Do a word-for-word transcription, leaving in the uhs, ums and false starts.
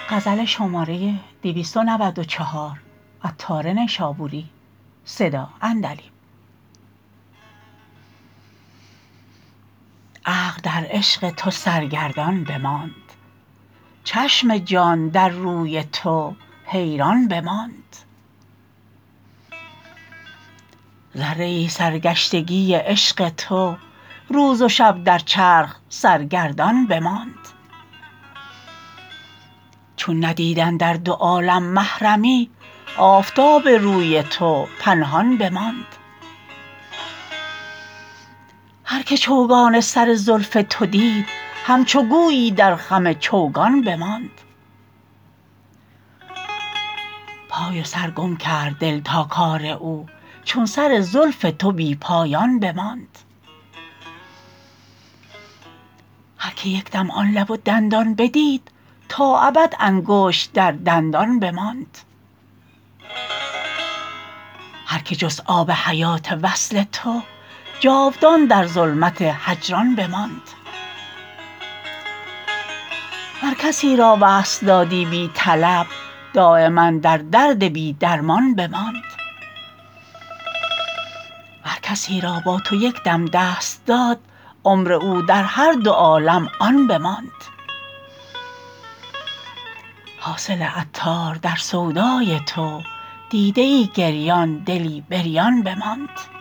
غزل شماره دویست و نود و چهار عطار نیشابوری صدا اندلی. عقل در عشق تو سرگردان بماند، چشم جان در روی تو حیران بماند. ذره ای سرگشتگی عشق تو روز و شب در چرخ سرگردان بماند. چون ندید اندر دو عالم محرمی، آفتاب روی تو پنهان بماند. هر که چوگان سر زلف تو دید، همچو گویی در خم چوگان بماند. پای و سر گم کرد دل تا کار او، چون سر زلف تو بی پایان بماند. هر که یکدم آن لب و دندان بدید، تا ابد انگشت در دندان بماند. هر که جست آب حیات وصل تو، جاودان در ظلمت هجران بماند. ور کسی را وصل دادی بی طلب، دایما در درد بی درمان بماند. ور کسی را با تو یکدم دست داد، عمر او در هر دو عالم آن بماند. حاصل عطار در سودای تو، دیده ای گریان دلی بریان بماند.